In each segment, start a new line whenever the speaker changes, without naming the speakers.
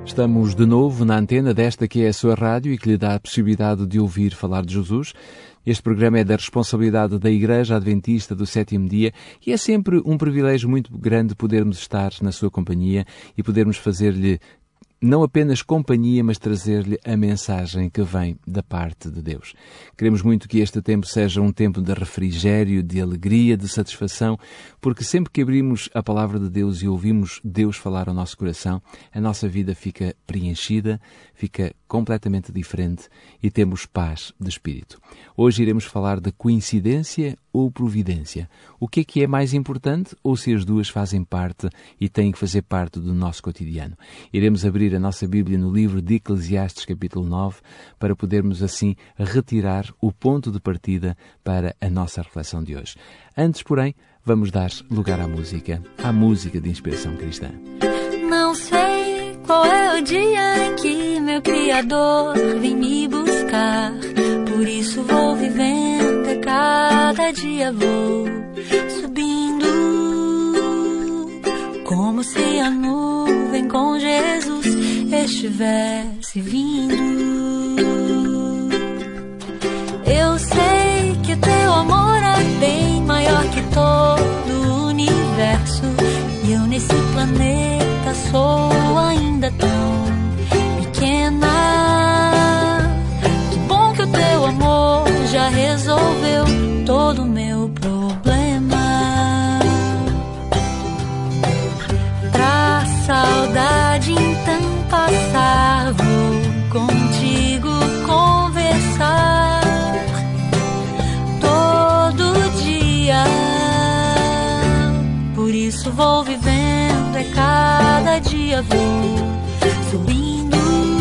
Estamos de novo na antena desta que é a sua rádio e que lhe dá a possibilidade de ouvir falar de Jesus. Este programa é da responsabilidade da Igreja Adventista do Sétimo Dia e é sempre um privilégio muito grande podermos estar na sua companhia e podermos fazer-lhe não apenas companhia, mas trazer-lhe a mensagem que vem da parte de Deus. Queremos muito que este tempo seja um tempo de refrigério, de alegria, de satisfação, porque sempre que abrimos a palavra de Deus e ouvimos Deus falar ao nosso coração, a nossa vida fica preenchida, fica completamente diferente e temos paz de espírito. Hoje iremos falar de coincidência ou providência. O que é mais importante ou se as duas fazem parte e têm que fazer parte do nosso cotidiano? Iremos abrir a nossa Bíblia no livro de Eclesiastes, capítulo 9, para podermos assim retirar o ponto de partida para a nossa reflexão de hoje. Antes, porém, vamos dar lugar à música de inspiração cristã.
Não sei qual é o dia em que meu Criador vem me buscar, por isso vou vivendo, a cada dia vou subindo, como se a nuvem com Jesus estivesse vindo. Eu sei que teu amor é bem maior que todo o universo, e eu nesse planeta sou ainda tão pequena. Que bom que o teu amor já resolveu todo o meu problema. Pra saudade então passar, vou contigo conversar todo dia. Por isso vou vivendo, é cada dia vou subindo,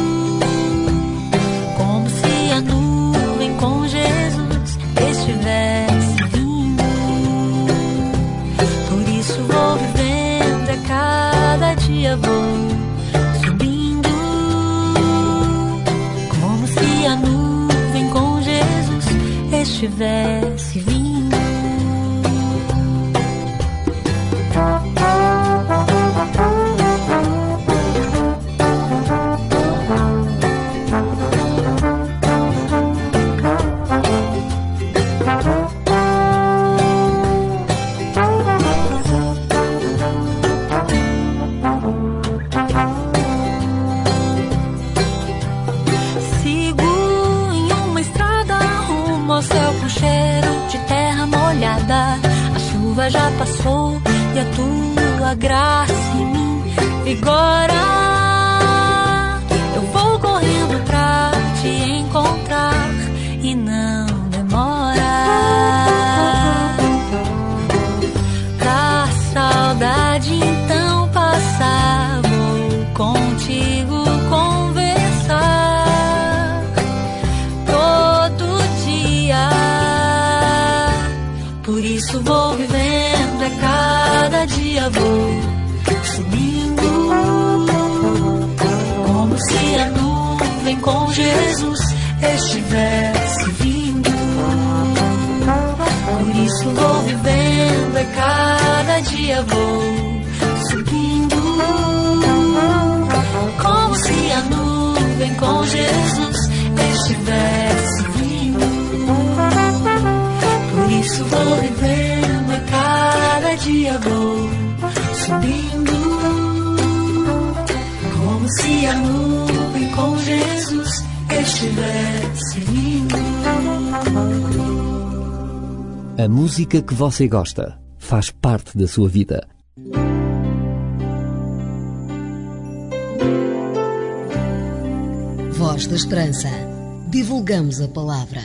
como se a nuvem com Jesus estivesse vindo. Por isso vou vivendo, é cada dia vou subindo, como se a nuvem com Jesus estivesse vindo. Já passou e a tua graça em mim vigora. Eu vou correndo pra te encontrar e não demora. Pra saudade então passar, vou contigo conversar todo dia. Por isso vou vivendo, é cada dia vou subindo, como se a nuvem com Jesus estivesse vindo. Por isso vou vivendo, é cada dia vou subindo, como se a nuvem com Jesus estivesse vindo. Por isso vou vivendo, a cada dia vou subindo, como se a nuvem com Jesus estivesse vindo.
A música que você gosta faz parte da sua vida.
Voz da Esperança. Divulgamos a palavra.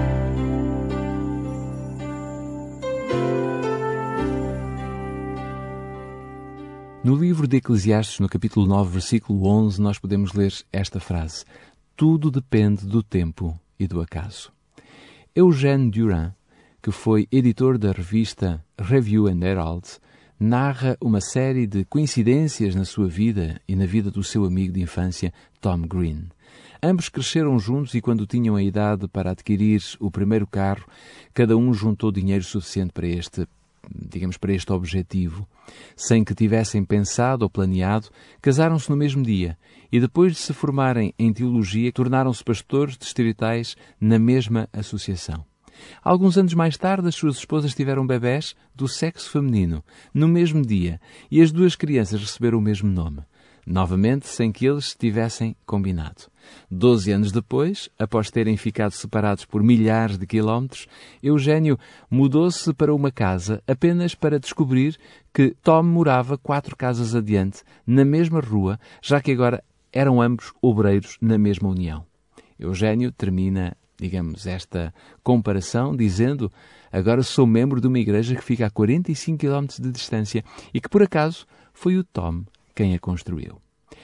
No livro de Eclesiastes, no capítulo 9, versículo 11, nós podemos ler esta frase: tudo depende do tempo e do acaso. Eugène Durand, que foi editor da revista Review and Herald, narra uma série de coincidências na sua vida e na vida do seu amigo de infância, Tom Green. Ambos cresceram juntos e, quando tinham a idade para adquirir o primeiro carro, cada um juntou dinheiro suficiente para este digamos, para este objetivo. Sem que tivessem pensado ou planeado, casaram-se no mesmo dia e depois de se formarem em teologia, tornaram-se pastores distritais na mesma associação. Alguns anos mais tarde, as suas esposas tiveram bebés do sexo feminino, no mesmo dia, e as duas crianças receberam o mesmo nome. Novamente, sem que eles tivessem combinado. 12 anos depois, após terem ficado separados por milhares de quilómetros, Eugênio mudou-se para uma casa apenas para descobrir que Tom morava 4 casas adiante, na mesma rua, já que agora eram ambos obreiros na mesma união. Eugênio termina, digamos, esta comparação dizendo: agora sou membro de uma igreja que fica a 45 quilómetros de distância e que, por acaso, foi o Tom quem a construiu.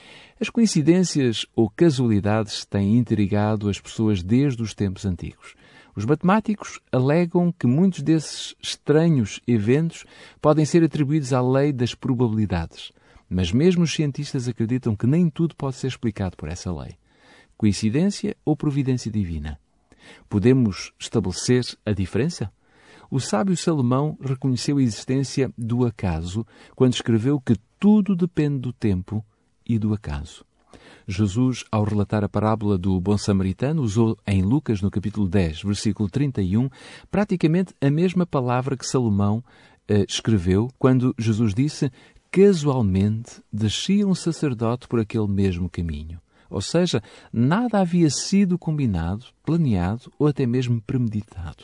As coincidências ou casualidades têm intrigado as pessoas desde os tempos antigos. Os matemáticos alegam que muitos desses estranhos eventos podem ser atribuídos à lei das probabilidades. Mas mesmo os cientistas acreditam que nem tudo pode ser explicado por essa lei. Coincidência ou providência divina? Podemos estabelecer a diferença? O sábio Salomão reconheceu a existência do acaso quando escreveu que tudo depende do tempo e do acaso. Jesus, ao relatar a parábola do bom samaritano, usou em Lucas, no capítulo 10, versículo 31, praticamente a mesma palavra que Salomão escreveu quando Jesus disse: casualmente descia um sacerdote por aquele mesmo caminho. Ou seja, nada havia sido combinado, planeado ou até mesmo premeditado.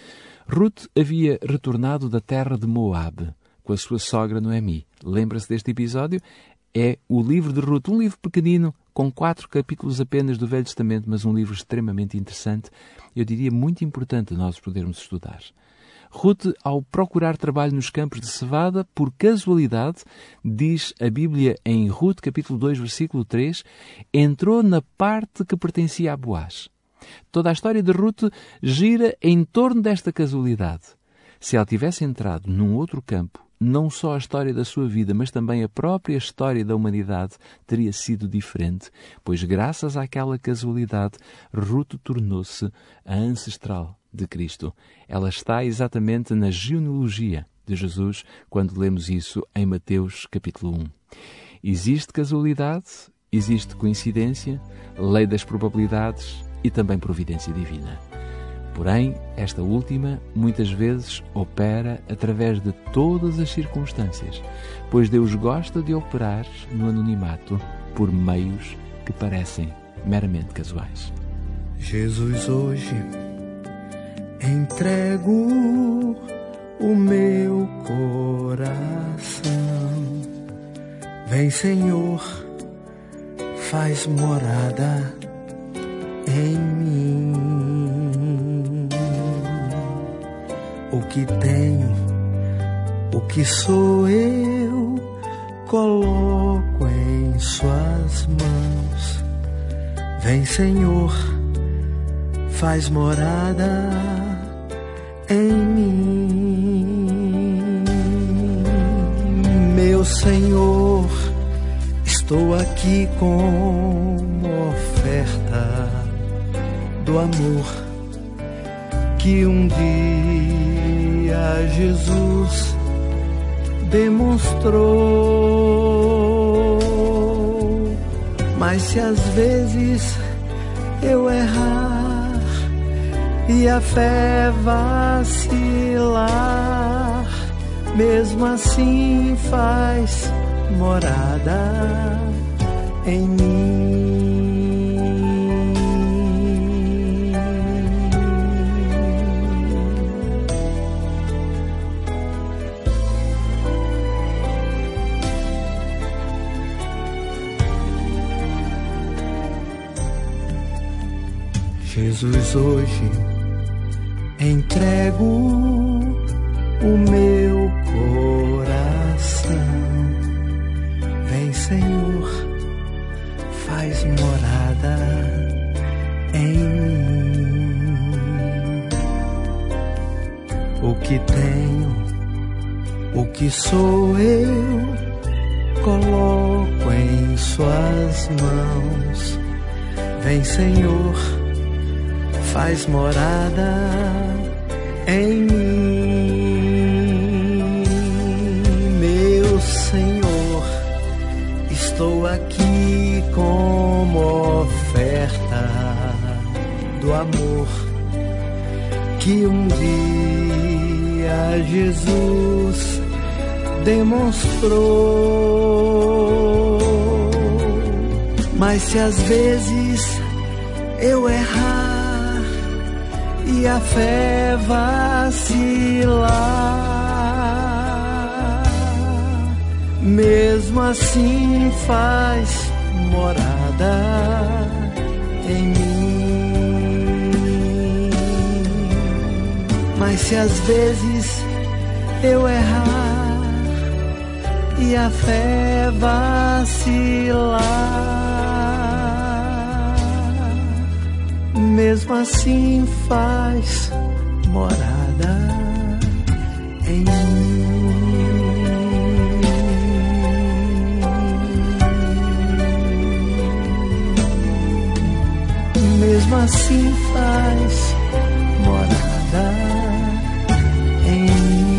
Ruth havia retornado da terra de Moabe com a sua sogra Noemi. Lembra-se deste episódio? É o livro de Ruth, um livro pequenino, com 4 capítulos apenas do Velho Testamento, mas um livro extremamente interessante, eu diria muito importante nós podermos estudar. Ruth, ao procurar trabalho nos campos de cevada, por casualidade, diz a Bíblia em Ruth, capítulo 2, versículo 3, entrou na parte que pertencia a Boaz. Toda a história de Ruth gira em torno desta casualidade. Se ela tivesse entrado num outro campo, não só a história da sua vida, mas também a própria história da humanidade teria sido diferente, pois graças àquela casualidade, Ruth tornou-se a ancestral de Cristo. Ela está exatamente na genealogia de Jesus, quando lemos isso em Mateus capítulo 1. Existe casualidade, existe coincidência, lei das probabilidades e também providência divina. Porém, esta última muitas vezes opera através de todas as circunstâncias, pois Deus gosta de operar no anonimato por meios que parecem meramente casuais.
Jesus, hoje entrego o meu coração. Vem, Senhor, faz morada em mim. O que tenho, o que sou eu, coloco em suas mãos. Vem, Senhor, faz morada em mim. Meu Senhor, estou aqui como oferta do amor que um dia Jesus demonstrou. Mas se às vezes eu errar e a fé vacilar, mesmo assim faz morada em mim. Jesus, hoje entrego o meu coração. Vem, Senhor, faz morada em mim. O que tenho, o que sou eu, coloco em suas mãos. Vem, Senhor, faz morada em mim. estou aqui como oferta do amor que um dia Jesus demonstrou. Mas se às vezes eu errar e a fé vacilar, mesmo assim faz morada em mim. Mas se às vezes eu errar e a fé vacilar, mesmo assim faz morada em mim. Mesmo assim faz morada em mim.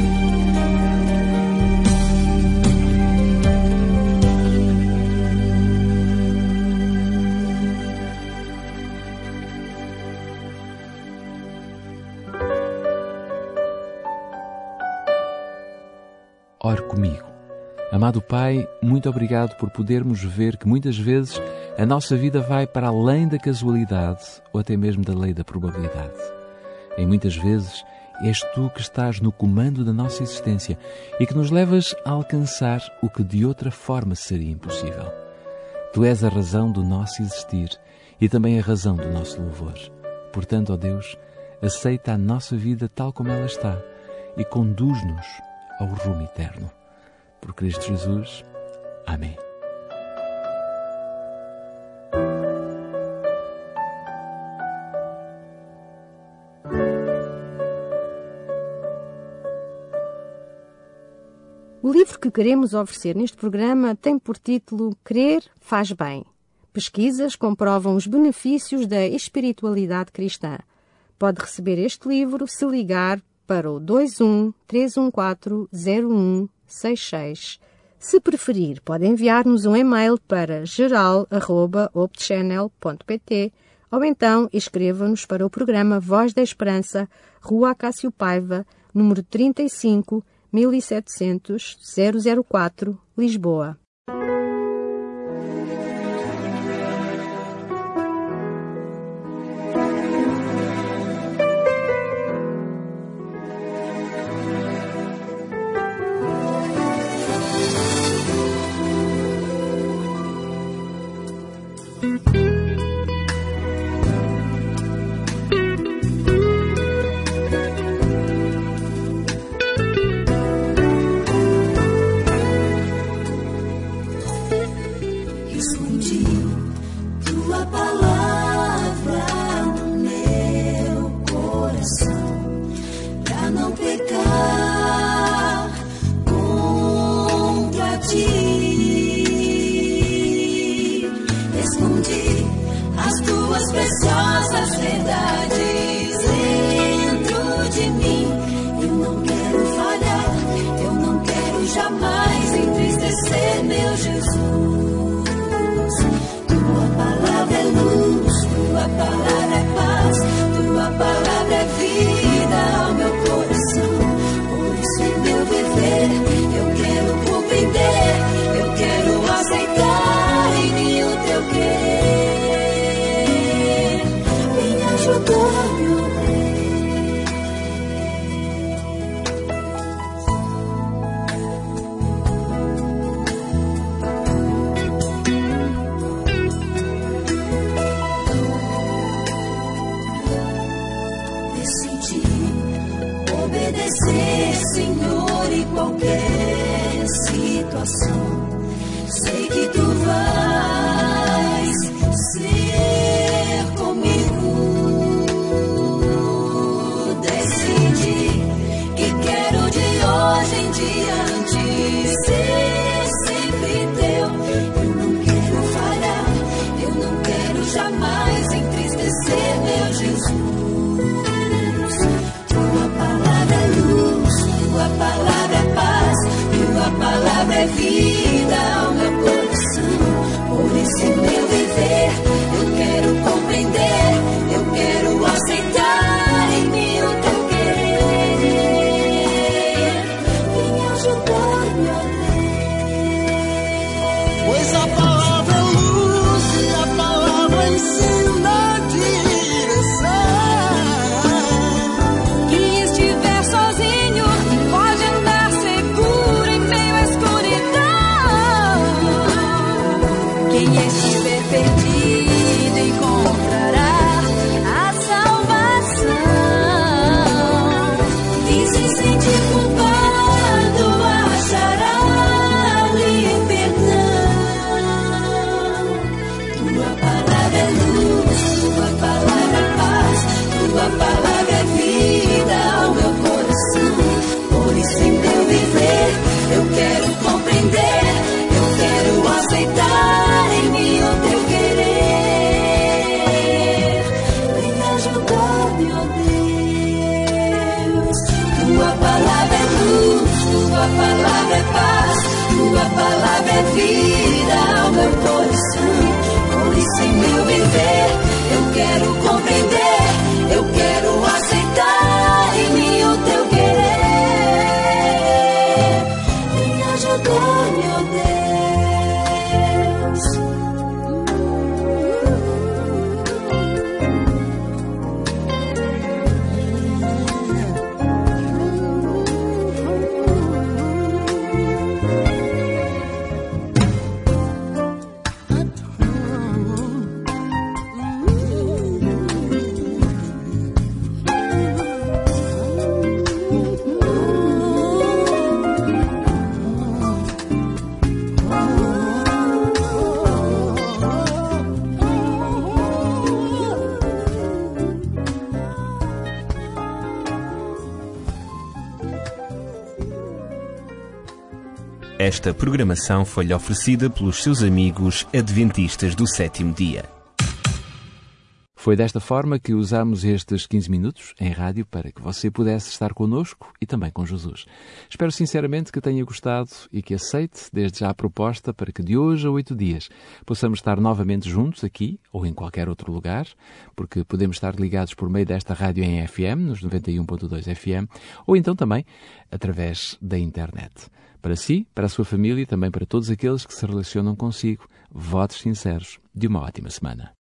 Ore comigo. Amado Pai, muito obrigado por podermos ver que muitas vezes a nossa vida vai para além da casualidade ou até mesmo da lei da probabilidade. Em muitas vezes és Tu que estás no comando da nossa existência e que nos levas a alcançar o que de outra forma seria impossível. Tu és a razão do nosso existir e também a razão do nosso louvor. Portanto, ó Deus, aceita a nossa vida tal como ela está e conduz-nos ao rumo eterno. Por Cristo Jesus. Amém.
O livro que queremos oferecer neste programa tem por título Crer faz bem. Pesquisas comprovam os benefícios da espiritualidade cristã. Pode receber este livro se ligar para o 21 314 0166. Se preferir, pode enviar-nos um e-mail para geral@opchannel.pt ou então escreva-nos para o programa Voz da Esperança, Rua Acácio Paiva, número 35, 1700 004, Lisboa.
Vida ao meu coração. meu viver. Eu quero compreender, eu quero aceitar em mim o teu querer. Vem ajudar-me, ó Deus.
Pois a palavra é luz e a palavra ensina a direção.
Quem estiver sozinho pode andar seguro em meio à escuridão. Quem estiver perdido encontrará a salvação. Quem se sente culpado achará ali perdão. Tua palavra é luz, tua palavra é paz, tua palavra é vida ao meu coração. Por isso em meu viver eu quero compreender, eu quero aceitar em mim o teu querer. Vem ajudar-me, ó Deus. Tua palavra é luz, tua palavra é paz, tua palavra é vida ao meu coração. Por isso em meu viver eu quero compreender, eu quero aceitar em mim o teu querer. Vem ajudar-me, ó Deus.
Esta programação foi-lhe oferecida pelos seus amigos adventistas do sétimo dia.
Foi desta forma que usamos estes 15 minutos em rádio para que você pudesse estar connosco e também com Jesus. Espero sinceramente que tenha gostado e que aceite desde já a proposta para que de hoje a 8 dias possamos estar novamente juntos aqui ou em qualquer outro lugar, porque podemos estar ligados por meio desta rádio em FM, nos 91.2 FM, ou então também através da internet. Para si, para a sua família e também para todos aqueles que se relacionam consigo, votos sinceros de uma ótima semana.